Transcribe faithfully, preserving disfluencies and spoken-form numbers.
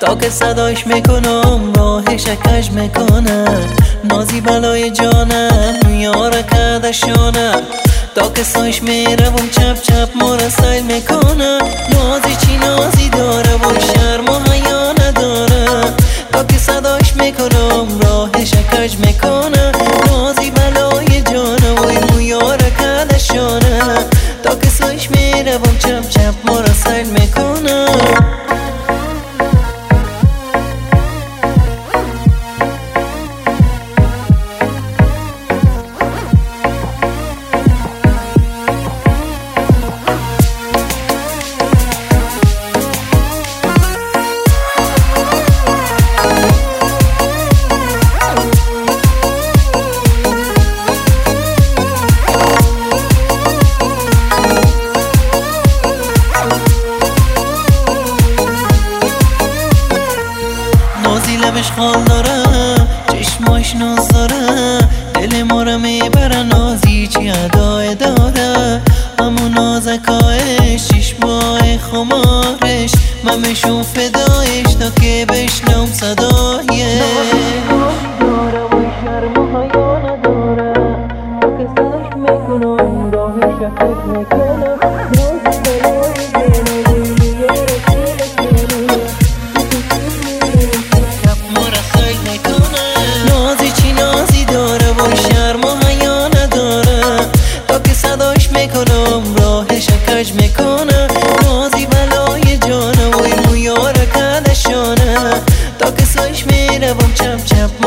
تا که صداش میکنم راهش کج میکنه، نازی بلای جانم یار کدشانه، تا که سایش میروم چپ چپ مرا سیل میکنه، نازی چی نازی داره و شرم و حیا نداره، تا که صداش میکنم راهش کج میکنه، نازی بلای جانه و یار کدشانه، تا که سایش میروم چپ چپ مرا سیل میکنه. نازی لبش خال داره، چشماش ناز داره، دل ما رو میبره، نازی چی ادای داره، همون نازکایش چشمای خمارش، من میشون فدایش تا که بشنم صدایش. داره و شرم و حیا نداره، تا که صداش میکنم راهش فکر میکنم، نازی بلای نازی چی نازی داره و شرم و حیا نداره، تا که صداش میکنم راهش کج میکنه، نازی بلای جانه و یار کدشانه، تا که سایش میروم چپ چپ